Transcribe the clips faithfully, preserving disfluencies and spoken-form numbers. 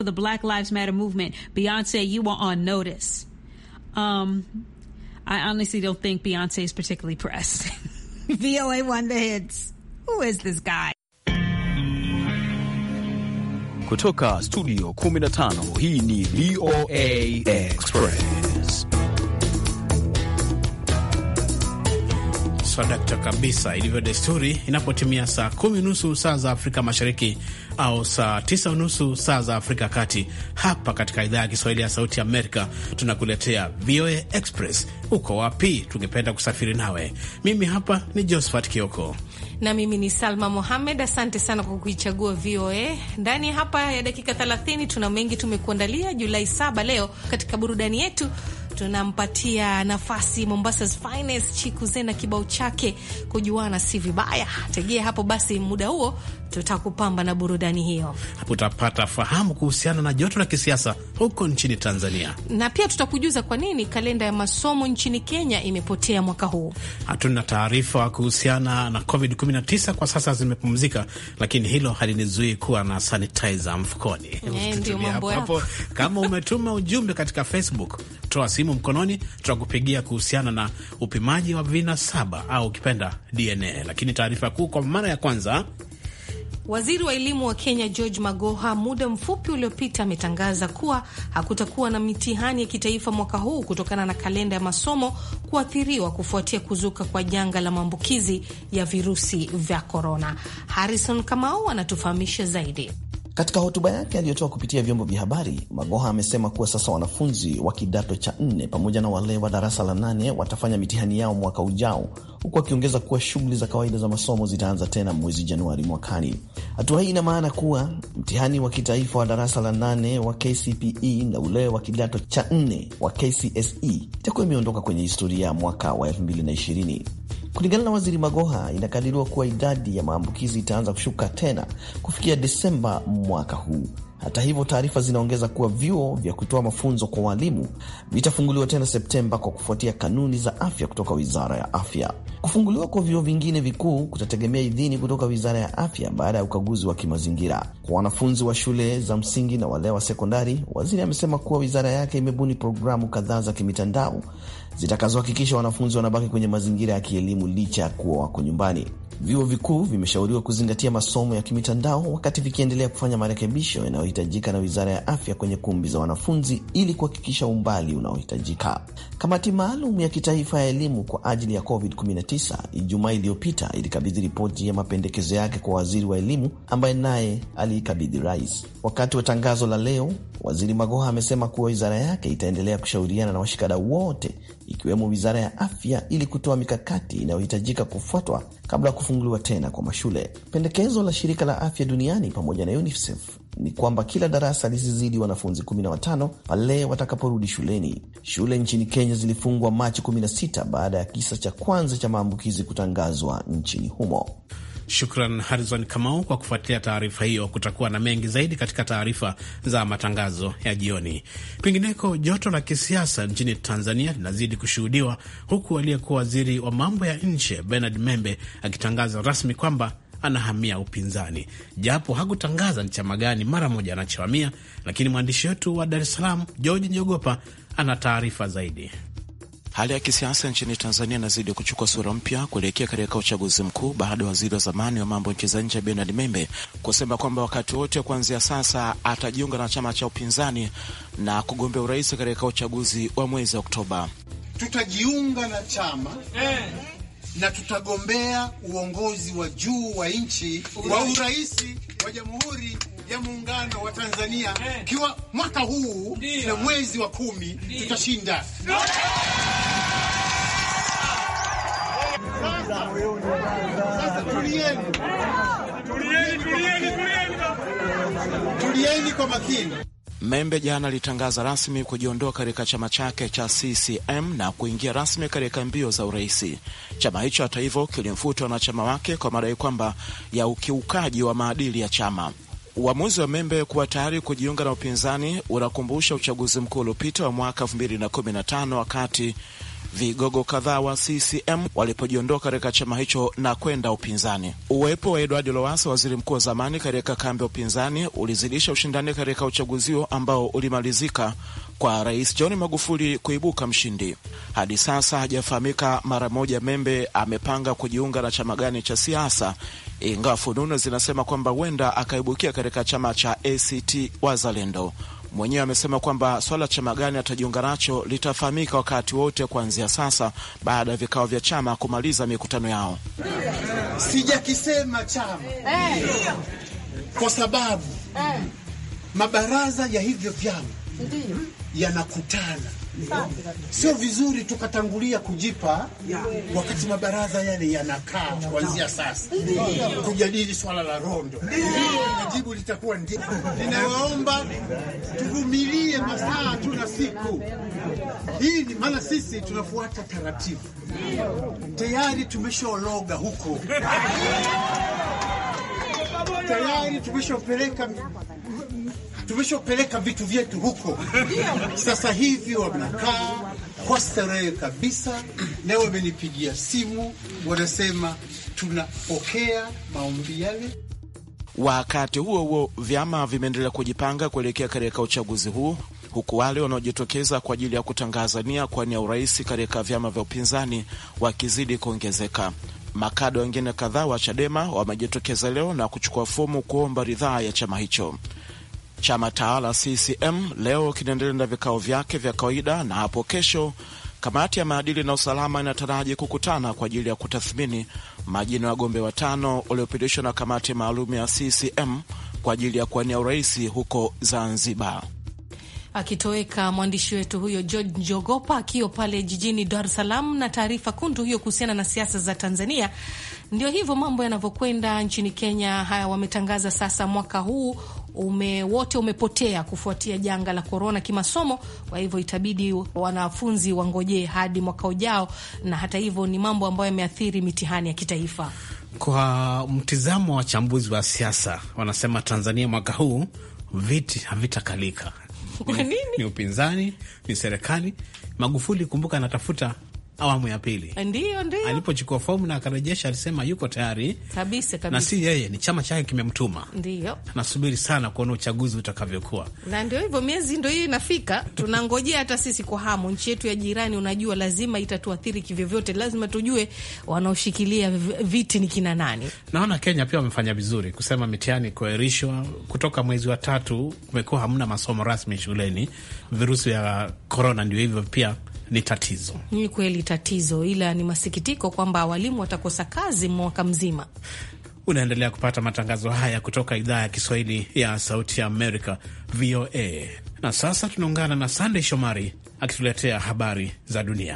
the Black Lives Matter movement, Beyonce, you are on notice. Um, I honestly don't think Beyonce is particularly pressed. V O A One The Hits. Who is this guy? Kutoka studio kumi na tano, hii ni V O A Express. Sadakta kabisa, ilivyo desturi, inapotimia saa kumi nusu saa za Afrika Mashariki au saa tisa nusu saa za Afrika Kati, hapa katika idhaa ya Kiswahili ya Sauti ya Amerika tunakuletea V O A Express. Uko wapi? Tungependa kusafiri nawe. Mimi hapa ni Josephat Kioko. Na mimi ni Salma Mohamed. Asante sana kwa kuichagua V O A. Ndani hapa ya dakika thelathini tuna mengi tumekuandalia. Julai saba leo katika burudani yetu tunampatia nafasi Mombasa's finest Chikuze na kibao chake kujuana si vibaya. Tegea hapo basi, muda huo tutakupamba na burudani hiyo. Hapo utapata fahamu kuhusiana na joto la kisiasa huko nchini Tanzania. Na pia tutakujuza kwa nini kalenda ya masomo nchini Kenya imepotea mwaka huu. Hatuna taarifa kuhusiana na covid kumi na tisa, kwa sasa zimepumzika, lakini hilo halinizuii kuwa na sanitizer mfukoni. E, ndio mambo hapo. Kama umetuma ujumbe katika Facebook, toa simu mkononi, tutakupigia kuhusiana na upimaji wa vinasaba au ukipenda D N A. Lakini taarifa kuu kwa mara ya kwanza, Waziri wa elimu wa Kenya George Magoha muda mfupi uliopita ametangaza kuwa hakutakuwa na mitihani ya kitaifa mwaka huu kutokana na kalenda ya masomo kuathiriwa kufuatia kuzuka kwa janga la maambukizi ya virusi vya korona. Harrison Kamau anatufahamisha zaidi. Katika hotuba yake aliyotoa kupitia vyombo vya habari, Magoha amesema kuwa sasa wanafunzi wa kidato cha nne pamoja na wale wa darasa la nane watafanya mitihani yao mwaka ujao, huku akiongeza kuwa shughuli za kawaida za masomo zitaanza tena mwezi Januari mwakani. Hatua hii ina maana kuwa mtihani wa kitaifa wa darasa la nane wa K C P E na ule wa kidato cha nne wa K C S E itakuwa imeondoka kwenye historia ya mwaka wa elfu mbili na ishirini. Kulingana na Waziri Magoha, inakadiriwa kuwa idadi ya maambukizi itaanza kushuka tena kufikia Desemba mwaka huu. Hata hivyo, taarifa zinaongeza kuwa vyuo vya kutoa mafunzo kwa walimu vitafunguliwa tena Septemba kwa kufuatia kanuni za afya kutoka Wizara ya Afya. Kufunguliwa kwa vyuo vingine vikuu kutategemea idhini kutoka Wizara ya Afya baada ya ukaguzi wa kimazingira. Kwa wanafunzi wa shule za msingi na wale wa sekondari, waziri amesema kuwa wizara yake imebuni programu kadhaa za kimitandao zitakazohakikisha wanafunzi wanabaki kwenye mazingira ya kielimu licha ya kuwa wako nyumbani. Vyuo vikuu vimeshauriwa kuzingatia masomo ya kimitandao wakati vikiendelea kufanya marekebisho yanayohitajika na Wizara ya Afya kwenye kumbi za wanafunzi ili kuhakikisha umbali unaohitajika. Kamati maalum ya kitaifa ya elimu kwa ajili ya covid kumi na tisa Ijumaa iliyopita ilikabidhi ripoti ya mapendekezo yake kwa waziri wa elimu ambaye naye aliikabidhi rais. Wakati wa tangazo la leo, Waziri Magoha amesema kuwa wizara yake itaendelea kushauriana na washikadau wote ikiwemo Wizara ya Afya ili kutoa mikakati inayohitajika kufuatwa kabla ya kufunguliwa tena kwa mashule. Pendekezo la Shirika la Afya Duniani pamoja na UNICEF ni kwamba kila darasa lisizidi wanafunzi kumi na watano pale watakaporudi shuleni. Shule nchini Kenya zilifungwa Machi kumi na sita baada ya kisa cha kwanza cha maambukizi kutangazwa nchini humo. Shukran Harrison Kamau kwa kufuatilia taarifa hiyo. Kutakuwa na mengi zaidi katika taarifa za matangazo ya jioni. Kwingineko, joto la kisiasa nchini Tanzania linazidi kushuhudiwa, huku aliyekuwa waziri wa mambo ya nje Bernard Membe akitangaza rasmi kwamba anahamia upinzani, japo hakutangaza ni chama gani mara moja anachohamia. Lakini mwandishi wetu wa Dar es Salaam George Nyogopa ana taarifa zaidi. Hali ya kisiasa nchini Tanzania inazidi kuchukua sura mpya kuelekea katika uchaguzi mkuu baada ya waziri wa zamani wa mambo nchi za nje Bernard Membe kusema kwamba wakati wote kuanzia sasa atajiunga na chama cha upinzani na kugombea urais katika uchaguzi wa mwezi Oktoba. Tutajiunga na chama eh, na tutagombea uongozi wa juu wa nchi wa urais wa Jamhuri ya Muungano wa Tanzania kiwa mwaka huu na mwezi wa kumi tutashinda. Sasa tulieni. Tulieni, tulieni, tulieni. Tulieni kwa makini. Membe jana alitangaza rasmi kujiondoa katika chama chake cha C C M na kuingia rasmi katika mbio za uraisi. Chama hicho hata hivyo kilimfuta wanachama wake kwa madai kwamba ya ukiukaji wa maadili ya chama. Uamuzi wa Membe kuwa tayari kujiunga na upinzani unakumbusha uchaguzi mkuu uliopita wa mwaka elfu mbili na kumi na tano wakati vigogo kadhaa wa C C M walipojiondoa katika chama hicho na kwenda upinzani. Uwepo wa Edward Lowassa, waziri mkuu wa zamani, katika kambi ya upinzani ulizidisha ushindani katika uchaguzi ambao ulimalizika kwa Rais John Magufuli kuibuka mshindi. Hadi sasa hajafahamika mara moja Membe amepanga kujiunga na chama gani cha siasa, ingawa fununu zinasema kwamba huenda akaibukia katika chama cha A C T Wazalendo. Mwenyewe amesema kwamba swala chama gani atajiunga nacho litafahamika wakati wote kuanzia sasa, baada ya vikao vya chama kumaliza mikutano yao. Sijakisema chama kwa sababu mabaraza ya hivyo vyama yanakutana. Sio vizuri tukatangulia kujipa wakati mabaraza yale yanakaa kuanzia sasa kujadili swala la rondo. Jibu litakuwa ndio. Ninaomba tuvumilie masaa tuna siku hii, maana sisi tunafuata taratibu. Tayari tumeshaologa huko, tayari tumeshopeleka tumeshopeleka vitu vyetu huko. Sasa hivi wanakaa kwa starehe kabisa. Leo wamenipigia simu, wanasema tunapokea maombi yale. Wakati huo huo, vyama vimeendelea kujipanga kuelekea katika uchaguzi huu, huku wale wanaojitokeza kwa ajili ya kutangaza nia kwa nia urais katika vyama vya upinzani wakizidi kuongezeka. Makada wengine kadhaa wa Chadema wamejitokeza leo na kuchukua fomu kuomba ridhaa ya chama hicho. Chama tawala C C M leo kinaendelea na vikao vyake vya kawaida, na hapo kesho kamati ya maadili na usalama inataraji kukutana kwa ajili ya kutathmini majina ya wagombea watano waliopitishwa na kamati maalum ya C C M kwa ajili ya kuwania urais huko Zanzibar. Akitoweka mwandishi wetu huyo George Njogopa akiwa pale jijini Dar es Salaam na taarifa kundu hiyo kuhusiana na siasa za Tanzania. Ndio hivyo mambo yanavyokwenda nchini Kenya. Haya, wametangaza sasa mwaka huu ume wote umepotea kufuatia janga la corona kimasomo. Kwa hivyo itabidi wanafunzi wangojee hadi mwaka ujao, na hata hivyo ni mambo ambayo yameathiri mitihani ya kitaifa. Kwa mtizamo wa wachambuzi wa siasa, wanasema Tanzania mwaka huu viti havitakalika. Kwa nini? Ni upinzani, ni serikali. Magufuli, kumbuka, anatafuta awamu ya pili. Ndio, ndio. Alipochukua fomu na akarejesha, alisema yuko tayari. Kabisa, kabisa. Na si yeye, ni chama chake kimemtuma. Ndio. Nasubiri sana kuona uchaguzi utakavyokuwa. Na ndio hivyo, miezi ndio hiyo inafika. Tunangojea hata sisi kwa hamu. Nchi yetu ya jirani, unajua, lazima itatuathiri kivyovyote. Lazima tujue wanaoshikilia viti ni kina nani. Naona Kenya pia wamefanya vizuri kusema mitihani kuahirishwa kutoka mwezi wa tatu. Kumekuwa hamna masomo rasmi shuleni. Virusi vya corona ndio hivyo pia ni tatizo. Ni kweli tatizo, ila ni masikitiko kwamba walimu watakosa kazi mwaka mzima. Unaendelea kupata matangazo haya kutoka idhaa ya Kiswahili ya Sauti ya Amerika, V O A. Na sasa tunaungana na Sunday Shomari akituletea habari za dunia.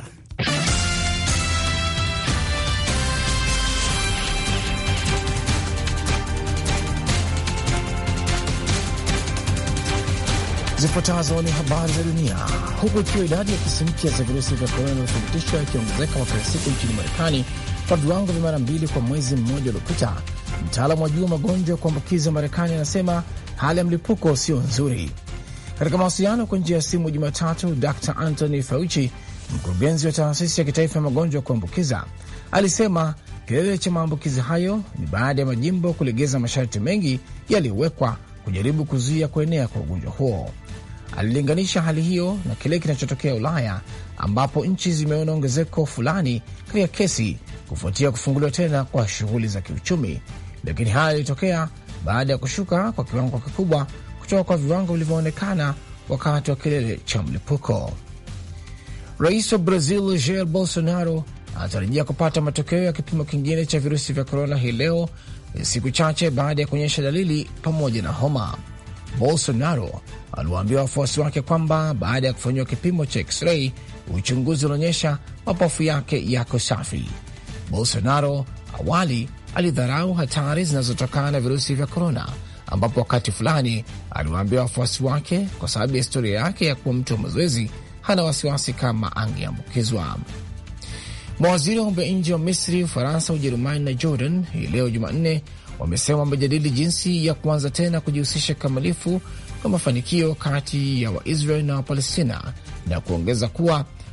Zifuatazo ni habari za dunia. Huku ikiwa idadi ya kesi mpya za virusi vya korona inathibitishwa ikiongezeka kwa kila siku nchini Marekani kwa viwango vya mara mbili kwa mwezi mmoja uliopita, mtaalamu wa juu wa magonjwa ya kuambukiza Marekani anasema hali ya mlipuko sio nzuri. Katika mawasiliano kwa njia ya simu Jumatatu, Dr Anthony Fauci, mkurugenzi wa taasisi ya kitaifa ya magonjwa ya kuambukiza, alisema kilele cha maambukizi hayo ni baada ya majimbo kulegeza masharti mengi yaliyowekwa kujaribu kuzuia kuenea kwa ugonjwa huo. Alilinganisha hali hiyo na kile kinachotokea Ulaya, ambapo nchi zimeona ongezeko fulani katika kesi kufuatia kufunguliwa tena kwa shughuli za kiuchumi, lakini haya ilitokea baada ya kushuka kwa kiwango kikubwa kutoka kwa viwango vilivyoonekana wakati wa kilele cha mlipuko. Rais wa Brazil Jair Bolsonaro anatarajia kupata matokeo ya kipimo kingine cha virusi vya korona hii leo, siku chache baada ya kuonyesha dalili pamoja na homa. Bolsonaro aliwaambia wafuasi wake kwamba baada ya kufanyiwa kipimo cha x-ray, uchunguzi unaonyesha mapafu yake yako safi. Bolsonaro awali alidharau hatari zinazotokana na virusi vya korona, ambapo wakati fulani aliwaambia wafuasi wake kwa sababu ya historia yake ya kuwa mtu wa mazoezi hana wasiwasi kama angeambukizwa. Mawaziri wa mambo ya nje wa Misri, Ufaransa, Ujerumani na Jordan hii leo Jumanne wamesema wamejadili jinsi ya kuanza tena kujihusisha kikamilifu kwa mafanikio kati ya Waisrael na Wapalestina, na kuongeza kuwa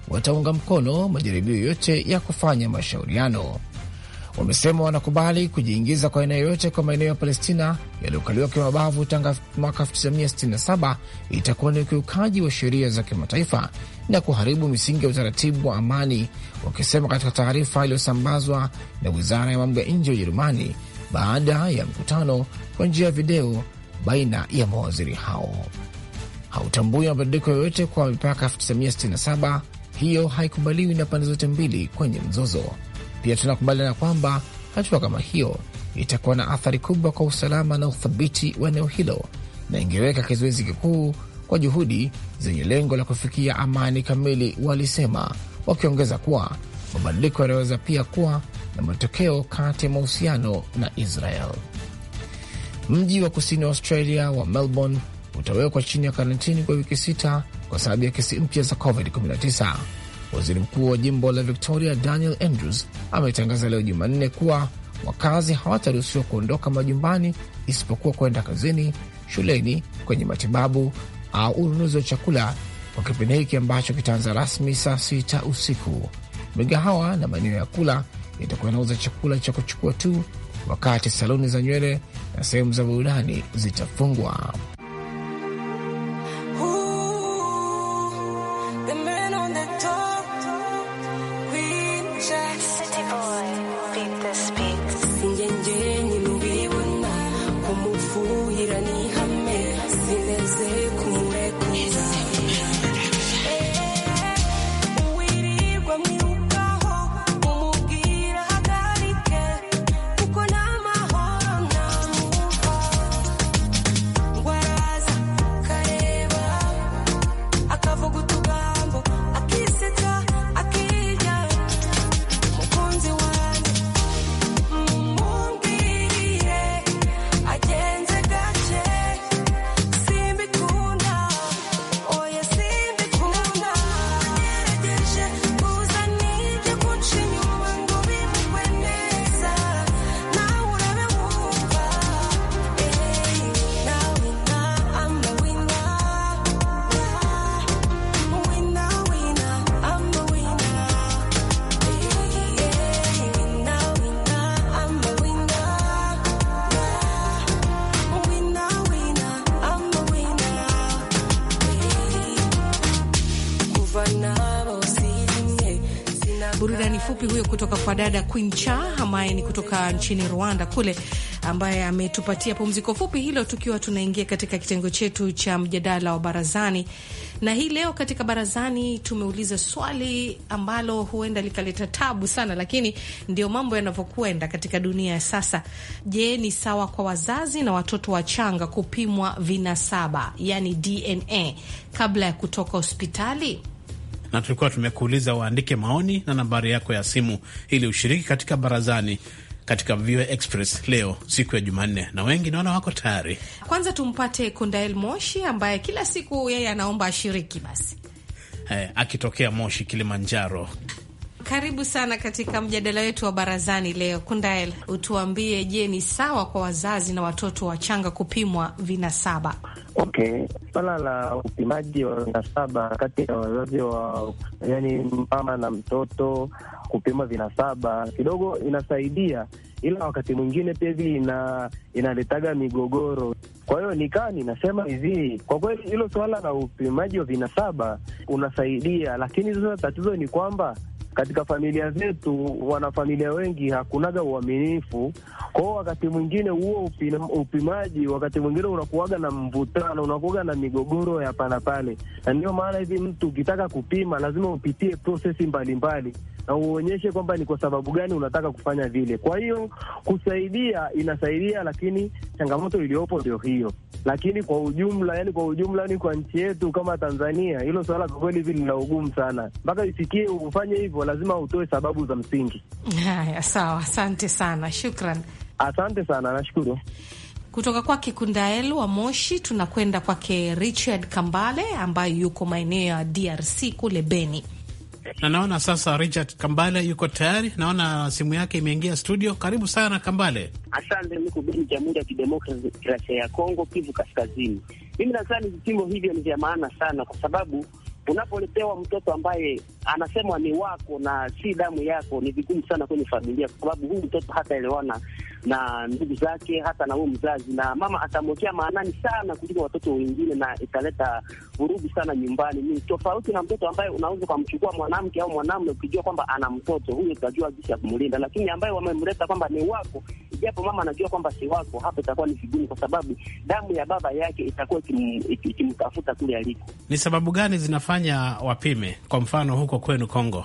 wataunga mkono majaribio yote ya kufanya mashauriano. Wamesema wanakubali kujiingiza kwa aina yoyote kwa maeneo ya Palestina yaliyokaliwa kimabavu tangu mwaka elfu tisa mia sitini na saba itakuwa ni ukiukaji wa sheria za kimataifa na kuharibu misingi ya utaratibu wa amani, wakisema katika taarifa iliyosambazwa na wizara ya mambo ya nje ya Ujerumani baada ya mkutano kwa njia ya video baina ya mawaziri hao. Hautambui mabadiliko yoyote kwa mipaka elfu tisa mia sitini na saba. Hiyo haikubaliwi na pande zote mbili kwenye mzozo. Pia tunakubaliana kwamba hatua kama hiyo itakuwa na athari kubwa kwa usalama na uthabiti wa eneo hilo na ingeweka kizuizi kikuu kwa juhudi zenye lengo la kufikia amani kamili, walisema, wakiongeza kuwa mabadiliko yanaweza pia kuwa na matokeo kati ya mahusiano na Israel. Mji wa kusini wa Australia wa Melbourne utawekwa chini ya karantini kwa wiki sita kwa sababu ya kesi mpya za covid kumi na tisa. Waziri mkuu wa jimbo la Victoria Daniel Andrews ametangaza leo Jumanne kuwa wakazi hawataruhusiwa kuondoka majumbani isipokuwa kwenda kazini, shuleni, kwenye matibabu au ununuzi wa chakula kwa kipindi hiki ambacho kitaanza rasmi saa sita usiku. Migahawa na maeneo ya kula itakuwa inauza chakula cha kuchukua tu, wakati saloni za nywele na sehemu za burudani zitafungwa. Burudani fupi huyo kutoka kwa dada Queen Cha ambaye ni kutoka nchini Rwanda kule, ambaye ametupatia pumziko fupi hilo, tukiwa tunaingia katika kitengo chetu cha mjadala wa barazani. Na hii leo katika barazani tumeuliza swali ambalo huenda likaleta tabu sana, lakini ndio mambo yanavyokwenda katika dunia ya sasa. Je, ni sawa kwa wazazi na watoto wachanga kupimwa vinasaba, yani D N A, kabla ya kutoka hospitali? Na tulikuwa tumekuuliza waandike maoni na nambari yako ya simu ili ushiriki katika barazani katika V O A Express leo siku ya Jumanne, na wengi naona wako tayari. Kwanza tumpate Kundael Moshi ambaye kila siku yeye anaomba ashiriki basi. Eh, akitokea Moshi, Kilimanjaro. Karibu sana katika mjadala wetu wa barazani leo. Kundael, utuambie, je, ni sawa kwa wazazi na watoto wachanga kupimwa vinasaba? Okay, swala la upimaji wa vinasaba kati ya wazazi wa, yani mama na mtoto, kupima vinasaba kidogo inasaidia, ila wakati mwingine pia hivi ina inaletaga migogoro. Kwa hiyo nikaa ninasema hivi, kwa kweli hilo swala la upimaji wa vinasaba unasaidia, lakini sasa tatizo ni kwamba katika familia zetu, wanafamilia wengi hakunaga uaminifu. Kwa hiyo wakati mwingine huo upimaji, wakati mwingine unakuwaga na mvutano, unakuwaga na migogoro ya hapa na pale. Na ndio maana hivi mtu ukitaka kupima lazima upitie prosesi mbalimbali na uonyeshe kwamba ni kwa sababu gani unataka kufanya vile. Kwa hiyo kusaidia inasaidia, lakini changamoto iliyopo ndio hiyo. Lakini kwa ujumla, yani kwa ujumla ni kwa nchi yetu kama Tanzania, hilo swala kwa kweli hivi lina ugumu sana. Mpaka isikie ufanye hivyo lazima utoe sababu za msingi. Haya, sawa, asante sana. Shukran. Asante sana, nashukuru. Kutoka kwa Kundael wa Moshi tunakwenda kwake Richard Kambale ambaye yuko maeneo ya D R C kule Beni. Na naona sasa Richard Kambale yuko tayari, naona simu yake imeingia studio. Karibu sana Kambale. Asante. Niko Beni, Jamhuri ya Kidemokrasia ya Kongo, Kivu Kaskazini. Mimi nadhani vipimo hivyo ni vya maana sana, kwa sababu Unapoletewa mtoto ambaye anasemwa ni wako na si damu yako, ni vigumu sana kwenye familia, kwa sababu huyu mtoto hataelewana na ndugu zake, hata na huyo mzazi, na mama atamwekea maanani sana kuliko watoto wengine, na italeta vurugu sana nyumbani. Ni tofauti na mtoto ambaye unaweza kumchukua mwanamke au mwanamume ukijua kwamba ana mtoto, huyo utajua jinsi ya kumlinda. Lakini ambaye wamemleta kwamba ni wako, ijapo mama anajua kwamba si wako, hapo itakuwa ni vigumu, kwa sababu damu ya baba yake itakuwa ikimtafuta kule aliko. Ni sababu gani zinafanya wapime, kwa mfano huko kwenu Kongo?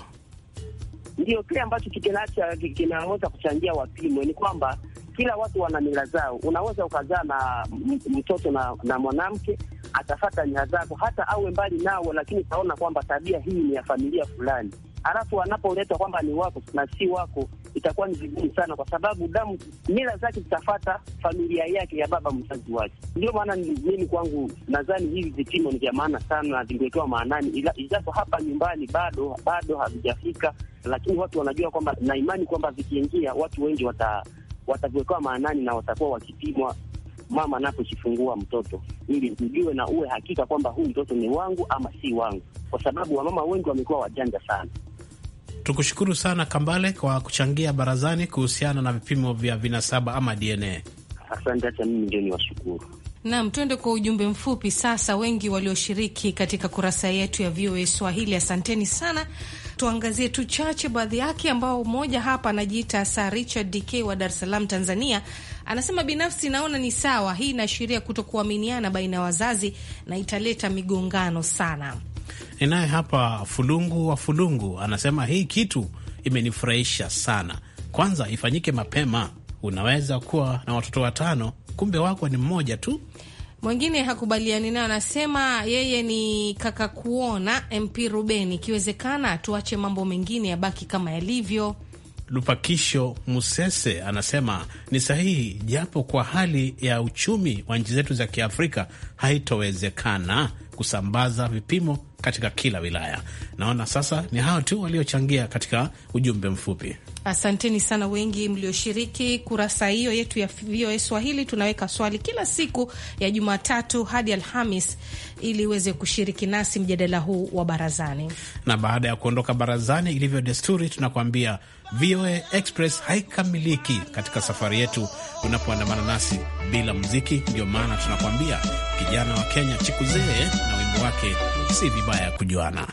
Ndio kile ambacho kinaacha kinaweza kuchangia wapimwe ni kwamba kila watu wana mila zao. Unaweza ukazaa na mtoto na, na mwanamke atafata mila zako, hata awe mbali nao, lakini utaona kwamba tabia hii ni ya familia fulani. Alafu anapoletwa kwamba ni wako na si wako, itakuwa ni vigumu sana, kwa sababu damu mila zake zitafata familia yake ya baba mzazi wake. Ndio maana mimi kwangu nadhani hivi vipimo ni vya maana sana, vingewekewa maanani, ijapo hapa nyumbani bado bado havijafika, lakini watu wanajua kwamba, na imani kwamba vikiingia watu wengi wata wataviwekewa maanani na watakuwa wakipimwa mama anapojifungua mtoto, ili ujue na uwe hakika kwamba huyu mtoto ni wangu ama si wangu, kwa sababu wamama wengi wamekuwa wajanja sana. Tukushukuru sana Kambale kwa kuchangia barazani kuhusiana na vipimo vya vinasaba ama D N A. Asante, hata mimi ndio niwashukuru. Naam, tuende kwa ujumbe mfupi sasa. Wengi walioshiriki katika kurasa yetu ya V O A Swahili, asanteni sana. Tuangazie tu chache baadhi yake, ambao mmoja hapa anajiita Sir Richard D K wa Dar es Salaam, Tanzania. Anasema binafsi naona ni sawa, hii inaashiria kutokuaminiana baina ya wazazi na italeta migongano sana. Ninaye hapa Fulungu wa Fulungu anasema hii kitu imenifurahisha sana. Kwanza ifanyike mapema. Unaweza kuwa na watoto watano, kumbe wako ni mmoja tu. Mwingine hakubaliani naye, anasema yeye ni kaka kuona M P Ruben, ikiwezekana tuache mambo mengine yabaki kama yalivyo. Lupakisho Musese anasema ni sahihi, japo kwa hali ya uchumi wa nchi zetu za Kiafrika haitowezekana kusambaza vipimo katika kila wilaya. Naona sasa ni hao tu waliochangia katika ujumbe mfupi. Asanteni sana wengi mlioshiriki kurasa hiyo yetu ya V O A Swahili. Tunaweka swali kila siku ya Jumatatu hadi Alhamis ili uweze kushiriki nasi mjadala huu wa barazani. Na baada ya kuondoka barazani, ilivyo desturi, tunakuambia V O A Express haikamiliki katika safari yetu unapoandamana nasi bila muziki. Ndio maana tunakuambia kijana wa Kenya Chikuzee na wimbo wake si vibaya kujuana.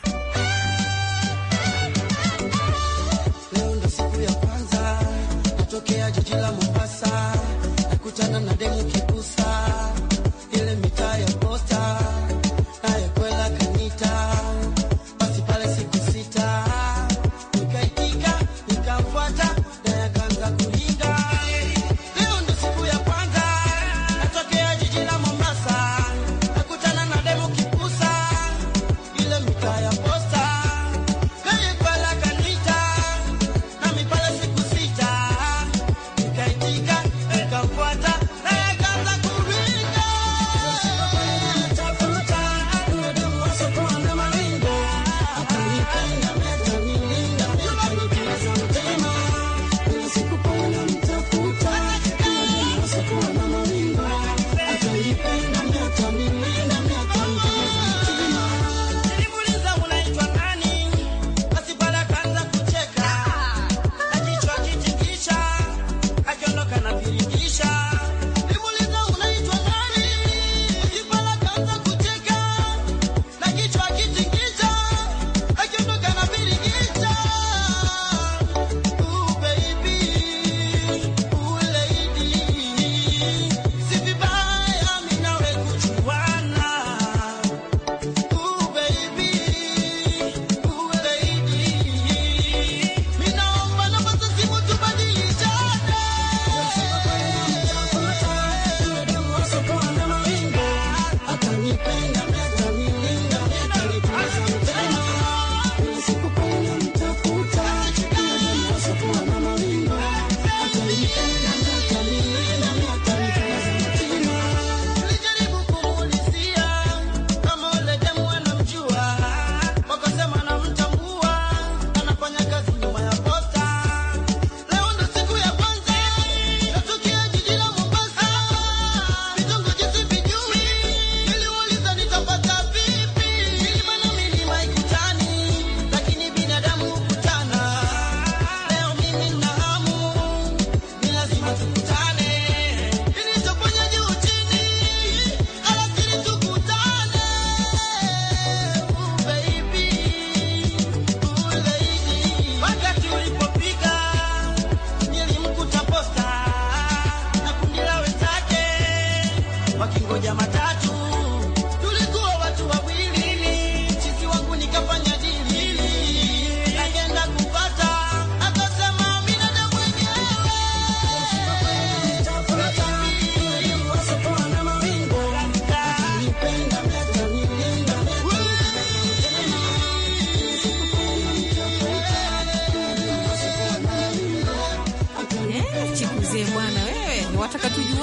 Leo ndo siku ya kwanza natokea jiji la Mombasa, nakutana na demu kibusa ile mitaa ya Posta na ya kwela kanita, basi pale siku sita nikaitika nikamfuata na yakaanza kulinga. Leo ndo siku ya kwanza natokea jiji la Mombasa, nakutana na demu kibusa ile mitaa ya Posta na ya kwela kanita, na mipale siku sita nikaitika nikamfuata na yakaanza kulinga.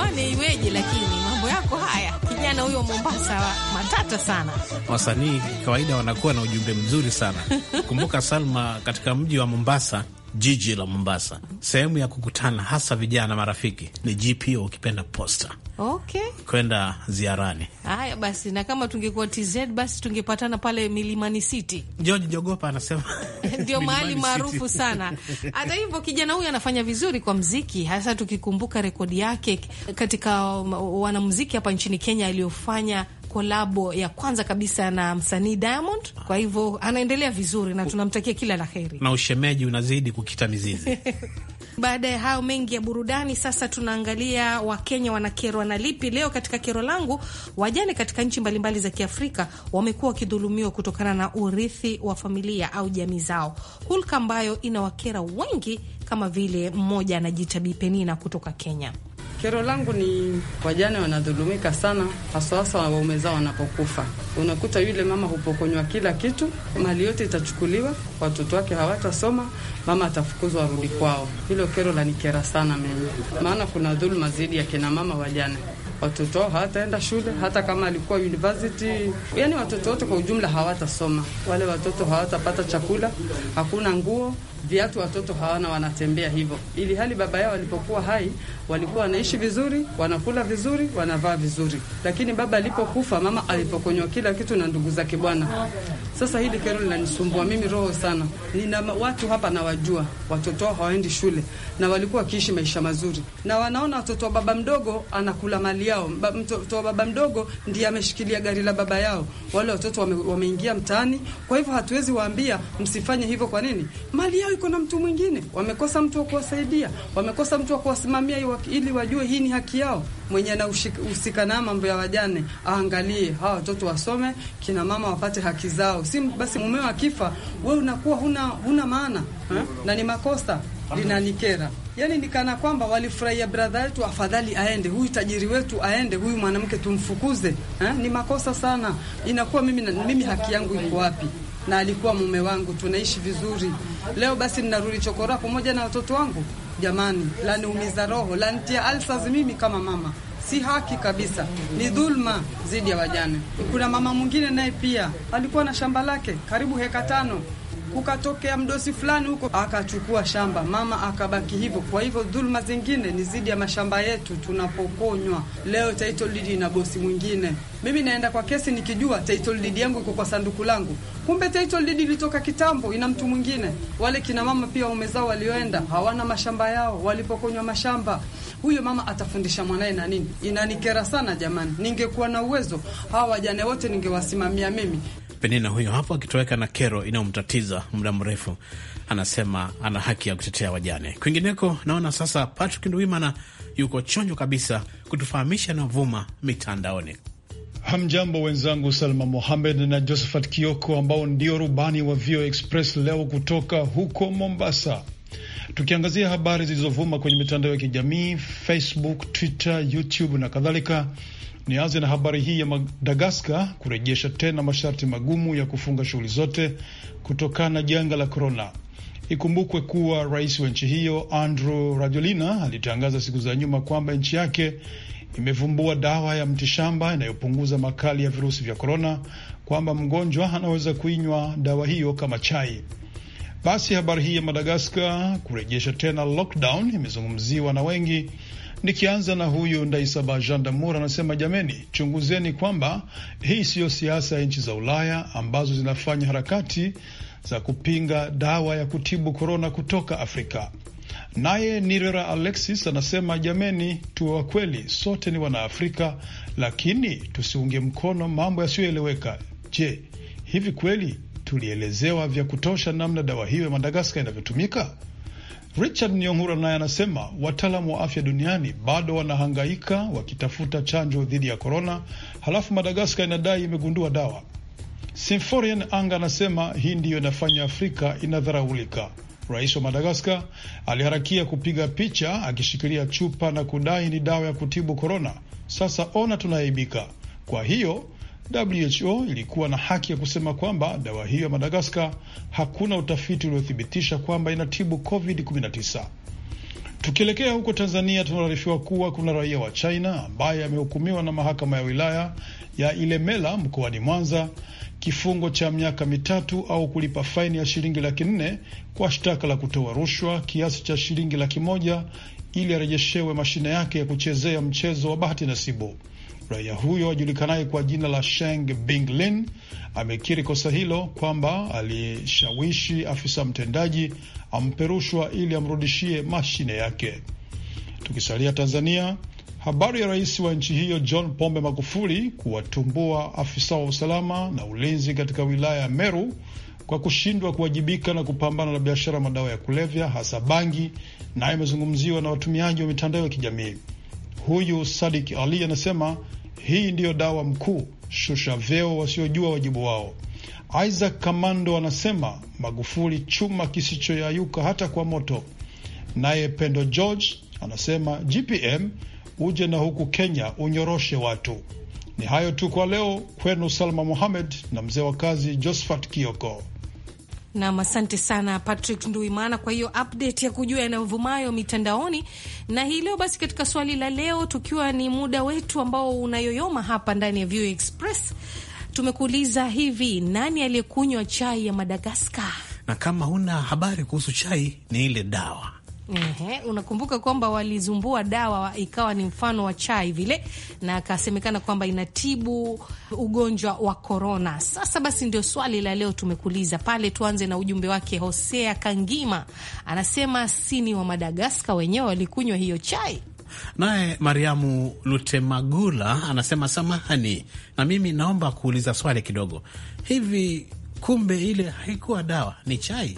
jamani, iweje? Lakini mambo yako haya, kijana huyo Mombasa matata sana. Wasanii kawaida wanakuwa na ujumbe mzuri sana. Kumbuka Salma, katika mji wa Mombasa, jiji la Mombasa, sehemu ya kukutana hasa vijana marafiki ni G P O, ukipenda posta. Okay. Kwenda ziarani. Haya basi, na kama tungekuwa T Z basi tungepatana pale Milimani City. George Jogopa anasema ndio mahali maarufu sana. Hata hivyo kijana huyu anafanya vizuri kwa mziki, hasa tukikumbuka rekodi yake katika wanamuziki hapa nchini Kenya aliyofanya kolabo ya kwanza kabisa na msanii Diamond. Kwa hivyo anaendelea vizuri na tunamtakia kila la heri. Na ushemeji unazidi kukita mizizi. Baada ya hayo mengi ya burudani, sasa tunaangalia Wakenya wanakerwa na lipi leo. Katika kero langu, wajane katika nchi mbalimbali za Kiafrika wamekuwa wakidhulumiwa kutokana na urithi wa familia au jamii zao, hulka ambayo inawakera wengi, kama vile mmoja anajiita Bi Penina kutoka Kenya. Kero langu ni wajane wanadhulumika sana, hasa hasa waume zao wanapokufa. Unakuta yule mama hupokonywa kila kitu, mali yote itachukuliwa, watoto wake hawatasoma, mama atafukuzwa arudi kwao. Hilo kero la nikera sana mimi. Maana kuna dhuluma zaidi ya kina mama wajane. Watoto wao hawataenda shule, hata kama alikuwa university. Yaani watoto wote kwa ujumla hawatasoma. Wale watoto hawatapata chakula, hakuna nguo, viatu watoto hawana, wanatembea hivyo. Ili hali baba yao walipokuwa hai, walikuwa wanaishi vizuri, wanakula vizuri, wanavaa vizuri. Lakini baba alipokufa, mama alipokonywa kila kitu na ndugu zake bwana. Sasa hili kero linanisumbua mimi roho sana. Nina watu hapa na wajua, watoto wao hawaendi shule na walikuwa wakiishi maisha mazuri. Na wanaona watoto wa baba mdogo anakula mali yao. Mtoto wa baba mdogo ndiye ameshikilia gari la baba yao. Wale watoto wame, wameingia mtaani. Kwa hivyo hatuwezi waambia msifanye hivyo. Kwa nini? Mali yao iko na mtu mwingine. Wamekosa mtu wa kuwasaidia, wamekosa mtu wa kuwasimamia ili wajue hii ni haki yao. Mwenye anahusika na mambo ya wajane aangalie hawa watoto wasome, kina mama wapate haki zao. Si basi mumeo akifa wewe unakuwa huna huna maana, ha? Na ni makosa, linanikera. Yaani nikana kwamba walifurahia brother yetu afadhali aende, huyu tajiri wetu aende, huyu mwanamke tumfukuze, ha? Ni makosa sana. Inakuwa mimi mimi haki yangu iko wapi? Na alikuwa mume wangu, tunaishi vizuri. Leo basi ninarudi chokora pamoja na watoto wangu. Jamani, la niumiza roho, la nitia alsaz mimi kama mama. Si haki kabisa, ni dhulma zidi ya wajane. Kuna mama mwingine naye pia alikuwa na shamba lake karibu heka tano. Kukatokea mdosi fulani huko akachukua shamba, mama akabaki hivyo. Kwa hivyo dhulma zingine ni zidi ya mashamba yetu tunapokonywa. Leo title deed ina bosi mwingine. Mimi naenda kwa kesi nikijua title deed yangu iko kwa sanduku langu. Kumbe title deed ilitoka kitambo, ina mtu mwingine. Wale kina mama pia umezao walioenda hawana mashamba yao, walipokonywa mashamba. Huyo mama atafundisha mwanae na nini? Inanikera sana jamani. Ningekuwa na uwezo, hawa wajane wote ningewasimamia mimi. Penina huyo hapo akitoweka na kero inayomtatiza muda mrefu. Anasema ana haki ya kutetea wajane. Kwingineko naona sasa Patrick Ndwimana yuko chonjo kabisa kutufahamisha na vuma mitandaoni. Hamjambo wenzangu, Salma Mohamed na Josephat Kioko ambao ndio rubani wa V O Express leo kutoka huko Mombasa. Tukiangazia habari zilizovuma kwenye mitandao ya kijamii, Facebook, Twitter, YouTube na kadhalika. Nianze na habari hii ya Madagaskar kurejesha tena masharti magumu ya kufunga shughuli zote kutokana na janga la korona. Ikumbukwe kuwa rais wa nchi hiyo Andry Rajoelina alitangaza siku za nyuma kwamba nchi yake imevumbua dawa ya mtishamba inayopunguza makali ya virusi vya korona, kwamba mgonjwa anaweza kuinywa dawa hiyo kama chai. Basi habari hii ya Madagaskar kurejesha tena lockdown imezungumziwa na wengi. Nikianza na huyu Ndaisaba Jean Damour anasema, jameni, chunguzeni kwamba hii siyo siasa ya nchi za Ulaya ambazo zinafanya harakati za kupinga dawa ya kutibu korona kutoka Afrika. Naye Nirera Alexis anasema, jameni, tuwe wa kweli, sote ni wana Afrika, lakini tusiunge mkono mambo yasiyoeleweka. Je, hivi kweli tulielezewa vya kutosha namna dawa hiyo ya Madagaskar inavyotumika? Richard Nyongura naye anasema, wataalamu wa afya duniani bado wanahangaika wakitafuta chanjo dhidi ya korona, halafu Madagaskar inadai imegundua dawa. Symphorian Anga anasema, hii ndiyo inafanya Afrika inadharaulika. Rais wa Madagaskar aliharakia kupiga picha akishikilia chupa na kudai ni dawa ya kutibu korona. Sasa ona tunaaibika. Kwa hiyo W H O ilikuwa na haki ya kusema kwamba dawa hiyo ya Madagaskar hakuna utafiti uliothibitisha kwamba inatibu covid kumi na tisa. Tukielekea huko Tanzania, tunaarifiwa kuwa kuna raia wa China ambaye amehukumiwa na mahakama ya wilaya ya Ilemela mkoani Mwanza kifungo cha miaka mitatu au kulipa faini ya shilingi laki nne kwa shtaka la kutoa rushwa kiasi cha shilingi laki moja ili arejeshewe mashine yake ya kuchezea mchezo wa bahati nasibu. Raia huyo ajulikanaye kwa jina la Sheng Binglin amekiri kosa hilo kwamba alishawishi afisa mtendaji ampe rushwa ili amrudishie mashine yake. Tukisalia Tanzania, habari ya rais wa nchi hiyo John Pombe Magufuli kuwatumbua afisa wa usalama na ulinzi katika wilaya ya Meru kwa kushindwa kuwajibika na kupambana na biashara madawa ya kulevya hasa bangi, naye amezungumziwa na watumiaji wa mitandao ya kijamii. Huyu Sadik Ali anasema hii ndiyo dawa mkuu, shusha vyeo wasiojua wajibu wao. Isaac Kamando anasema Magufuli chuma kisichoyayuka hata kwa moto. Naye Pendo George anasema G P M uje na huku Kenya unyoroshe watu. Ni hayo tu kwa leo, kwenu Salma Mohamed na mzee wa kazi Josephat Kioko. Nam, asante sana Patrick Nduimana kwa hiyo update ya kujua yanayovumayo mitandaoni. Na hii leo basi, katika swali la leo, tukiwa ni muda wetu ambao unayoyoma hapa ndani ya V O A Express, tumekuuliza hivi: nani aliyekunywa chai ya Madagascar? Na kama huna habari kuhusu chai, ni ile dawa. Ehe, unakumbuka kwamba walizumbua dawa ikawa ni mfano wa chai vile, na akasemekana kwamba inatibu ugonjwa wa korona. Sasa basi ndio swali la leo tumekuuliza pale. Tuanze na ujumbe wake Hosea Kangima, anasema sini wa Madagascar wenyewe walikunywa hiyo chai. Naye Mariamu Lutemagula anasema samahani, na mimi naomba kuuliza swali kidogo. Hivi kumbe ile haikuwa dawa, ni chai?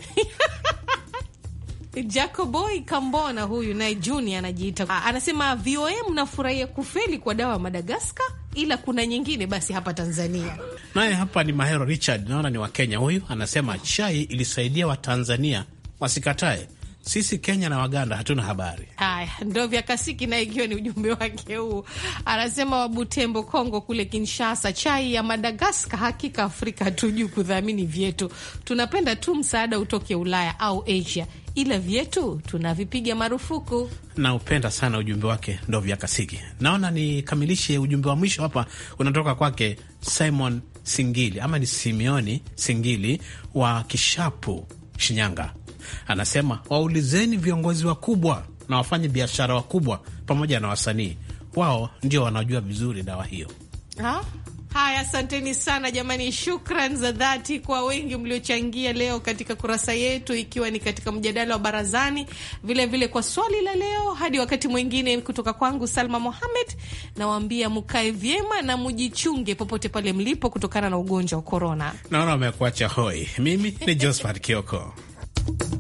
Jacoboi Kambona huyu naye Junior anajiita, anasema V O A mnafurahia kufeli kwa dawa ya Madagascar, ila kuna nyingine basi hapa Tanzania. Naye hapa ni Mahero Richard, naona ni wa Kenya huyu, anasema chai ilisaidia wa Tanzania wasikatae. Sisi Kenya na Waganda hatuna habari. Haya, ndo vya Kasiki na ikiwa ni ujumbe wake huu. Anasema wa Butembo Kongo kule Kinshasa, chai ya Madagascar hakika Afrika hatujui kudhamini vyetu. Tunapenda tu msaada utoke Ulaya au Asia, ila vyetu tunavipiga marufuku. Na upenda sana ujumbe wake ndo vya Kasiki. Naona nikamilishe ujumbe wa mwisho hapa, unatoka kwake Simon Singili ama ni Simeoni Singili wa Kishapu, Shinyanga. Anasema waulizeni viongozi wakubwa na wafanye biashara wakubwa pamoja na wasanii, wao ndio wanajua vizuri dawa hiyo. Ha? Haya, asanteni sana jamani, shukran za dhati kwa wengi mliochangia leo katika kurasa yetu, ikiwa ni katika mjadala wa barazani, vile vile kwa swali la leo. Hadi wakati mwingine, kutoka kwangu Salma Mohamed, nawaambia mukae vyema na mujichunge popote pale mlipo kutokana na ugonjwa wa korona. Naona umekuacha hoi. Mimi ni Josephat Kioko.